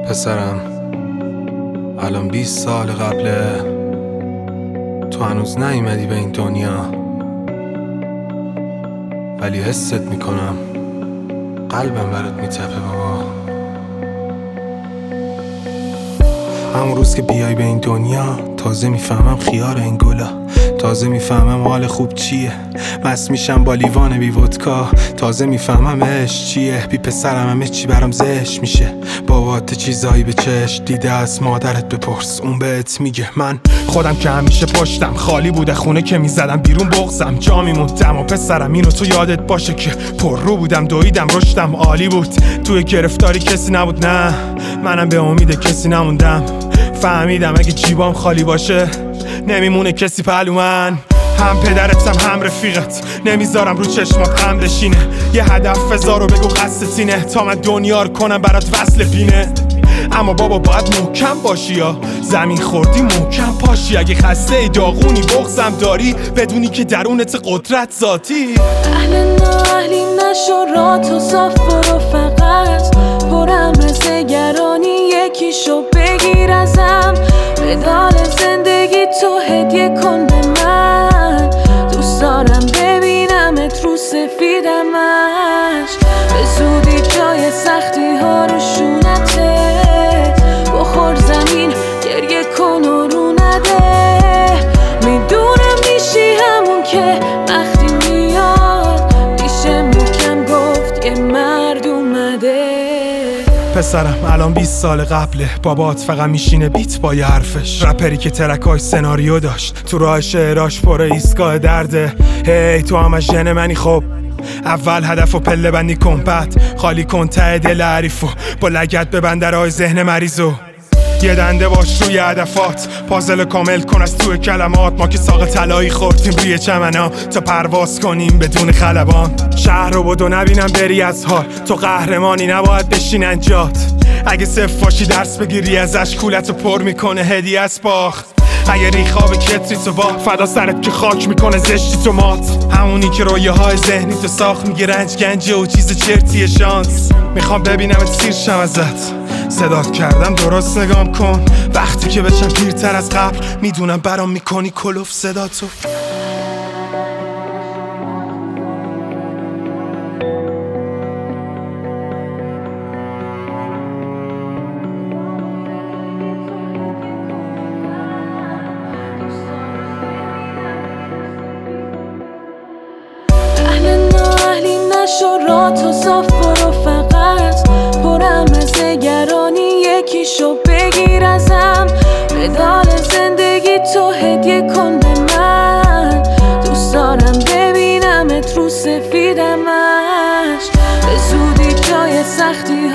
پسرم الان 20 سال قبله تو هنوز نیومدی به این دنیا، ولی حست میکنم قلبم برات میتپه بابا. همون روز که بیای به این دنیا تازه میفهمم خیار این گلا، تازه میفهمم حال خوب چیه، مست میشم با لیوان بی ودکا، تازه میفهمم عشق چیه. بی پسرم همه چی برام زشت میشه، بابات چیزایی به چشم دیده از مادرت بپرس، اون بهت میگه. من خودم که همیشه پشتم خالی بوده، خونه که میزدم بیرون بغزم جا میموندم. و پسرم اینو تو یادت باشه که پر رو بودم، دویدم رشدم عالی بود، توی گرفتاری کسی نبود، نه منم به امید کسی نموندم. فهمیدم اگه جیبام خالی باشه نمیمونه کسی پهلو من. هم پدرتم هم رفیقت، نمیذارم رو چشمات غم بشینه. یه هدف بذار و بگو قصد سینه، تا من دنیا رو کنم برات وصل پینه. اما بابا باید محکم باشی، یا زمین خوردی محکم پاشی. اگه خسته ای داغونی بغضم داری، بدونی که درونت قدرت ذاتی. اهل اهلی نشو، را تو صاف برو، فقط برم از نگرانی یکیشو بگیر ازم. مدال زندگی تو هدیه کن به من، دوست دارم ببینمت رو سفیدمش. به زودی جای سختی ها رو شونتت بخور زمین، گریه کن و رو نده. میدونم میشی همون که وقتی میاد میشه محکم گفت یه مرد اومده. پسرم الان 20 سال قبله، بابات فقط میشینه بیت با یه حرفش. رپری که ترکای سناریو داشت، تو راه شعراش پر ایستگاه درده. هی تو همش ژن منی، خب اول هدف و پله بندی کن، بعد خالی کن ته دل حریفو، با لگت ببند درهای ذهن مریضو. یه دنده باش روی هدفات، پازل کامل کن از توی کلمات. ما که ساق طلایی خوردیم روی چمنا تا پرواز کنیم بدون خلبان. شهر رو بدو نبینم بری از حال، تو قهرمانی نباید بشینن جات. اگه صفر باشی درس بگیری ازش، کولتو پر میکنه هدیه از باخت. اگه ریخاب کتری تو با فدا سرت که خاک میکنه زشتی تو مات. همونی که رویه های ذهنی تو ساخت میگه رنج گنجه و چیز چرتیه شانس. میخوام ببینمت سیر شم ازت، صدات کردم درست نگام کن. وقتی که بشم پیرتر از قبل میدونم برام میکنی کلوف صداتو. اهلی نشو، را تو صاف برو، فقط برم از نگرانی یکیشو بگیر ازم. مدال زندگی تو هدیه کن به من، دوست دارم ببینمت رو سفیدمش. به زودی جای سختی